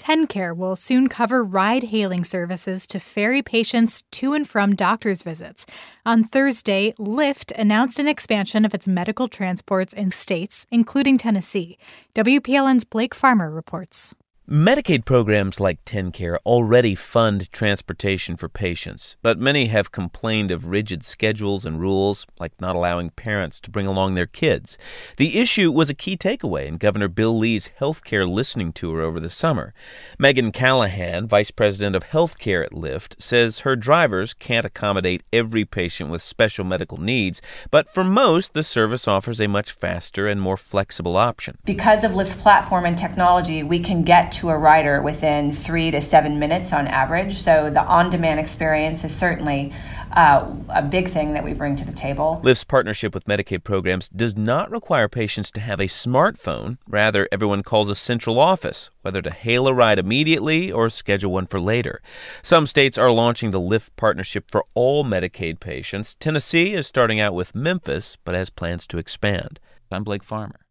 TennCare will soon cover ride-hailing services to ferry patients to and from doctor's visits. On Thursday, Lyft announced an expansion of its medical transports in states, including Tennessee. WPLN's Blake Farmer reports. Medicaid programs like TennCare already fund transportation for patients, but many have complained of rigid schedules and rules, like not allowing parents to bring along their kids. The issue was a key takeaway in Governor Bill Lee's healthcare listening tour over the summer. Megan Callahan, vice president of healthcare at Lyft, says her drivers can't accommodate every patient with special medical needs, but for most, the service offers a much faster and more flexible option. Because of Lyft's platform and technology, we can get to a rider within 3 to 7 minutes on average. So the on-demand experience is certainly a big thing that we bring to the table. Lyft's partnership with Medicaid programs does not require patients to have a smartphone. Rather, everyone calls a central office, whether to hail a ride immediately or schedule one for later. Some states are launching the Lyft partnership for all Medicaid patients. Tennessee is starting out with Memphis, but has plans to expand. I'm Blake Farmer.